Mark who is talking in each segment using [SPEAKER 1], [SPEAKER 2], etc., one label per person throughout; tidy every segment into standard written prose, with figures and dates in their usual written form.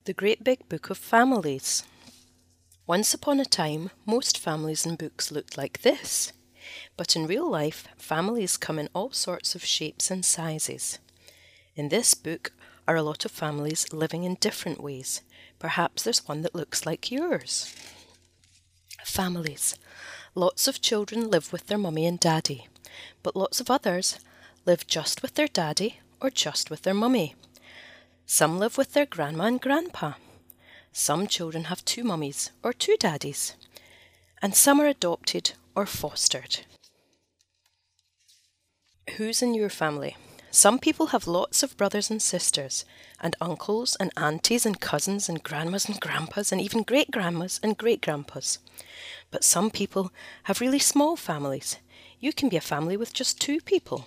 [SPEAKER 1] The Great Big Book of Families. Once upon a time, most families in books looked like this. But in real life, families come in all sorts of shapes and sizes. In this book are a lot of families living in different ways. Perhaps there's one that looks like yours. Families. Lots of children live with their mummy and daddy, but lots of others live just with their daddy or just with their mummy. Some live with their grandma and grandpa. Some children have two mummies or two daddies. And some are adopted or fostered. Who's in your family? Some people have lots of brothers and sisters, and uncles and aunties and cousins and grandmas and grandpas and even great-grandmas and great-grandpas. But some people have really small families. You can be a family with just two people.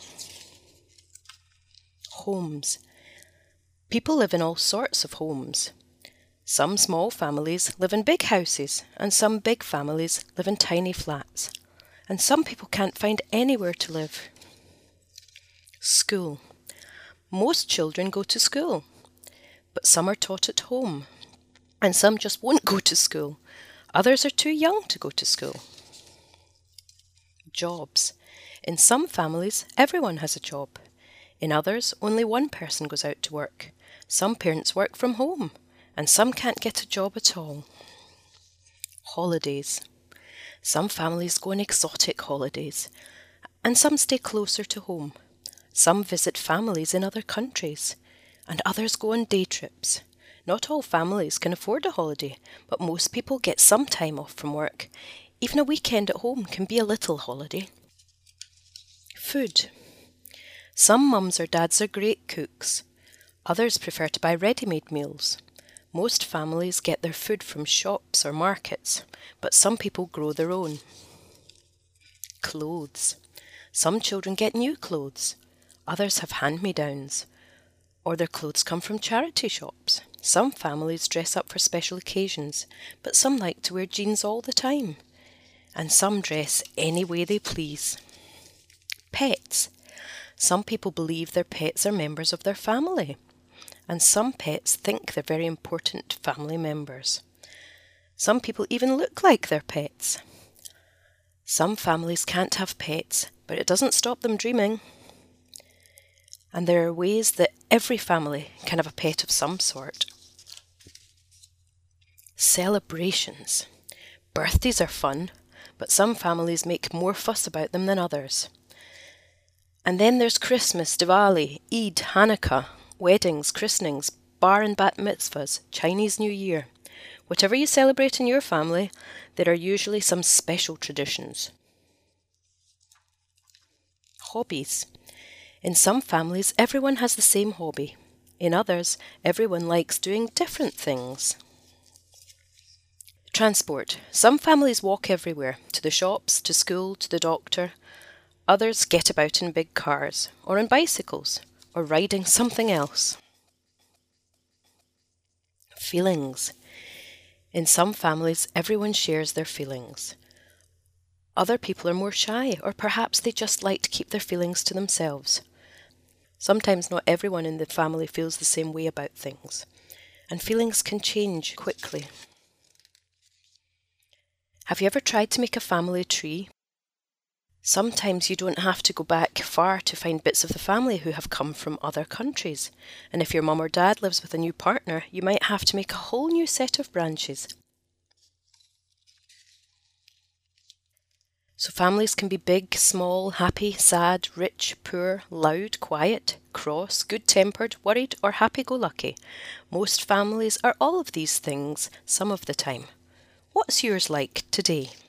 [SPEAKER 1] Homes. People live in all sorts of homes. Some small families live in big houses, and some big families live in tiny flats. And some people can't find anywhere to live. School. Most children go to school, but some are taught at home, and some just won't go to school. Others are too young to go to school. Jobs. In some families, everyone has a job. In others, only one person goes out to work. Some parents work from home, and some can't get a job at all. Holidays. Some families go on exotic holidays, and some stay closer to home. Some visit families in other countries, and others go on day trips. Not all families can afford a holiday, but most people get some time off from work. Even a weekend at home can be a little holiday. Food. Some mums or dads are great cooks. Others prefer to buy ready-made meals. Most families get their food from shops or markets, but some people grow their own. Clothes. Some children get new clothes. Others have hand-me-downs, or their clothes come from charity shops. Some families dress up for special occasions, but some like to wear jeans all the time. And some dress any way they please. Pets. Some people believe their pets are members of their family, and some pets think they're very important family members. Some people even look like their pets. Some families can't have pets, but it doesn't stop them dreaming. And there are ways that every family can have a pet of some sort. Celebrations. Birthdays are fun, but some families make more fuss about them than others. And then there's Christmas, Diwali, Eid, Hanukkah, weddings, christenings, bar and bat mitzvahs, Chinese New Year. Whatever you celebrate in your family, there are usually some special traditions. Hobbies. In some families, everyone has the same hobby. In others, everyone likes doing different things. Transport. Some families walk everywhere, to the shops, to school, to the doctor. Others get about in big cars, or on bicycles, or riding something else. Feelings. In some families, everyone shares their feelings. Other people are more shy, or perhaps they just like to keep their feelings to themselves. Sometimes not everyone in the family feels the same way about things, and feelings can change quickly. Have you ever tried to make a family tree? Sometimes you don't have to go back far to find bits of the family who have come from other countries, and if your mum or dad lives with a new partner, you might have to make a whole new set of branches. So families can be big, small, happy, sad, rich, poor, loud, quiet, cross, good-tempered, worried, or happy-go-lucky. Most families are all of these things some of the time. What's yours like today?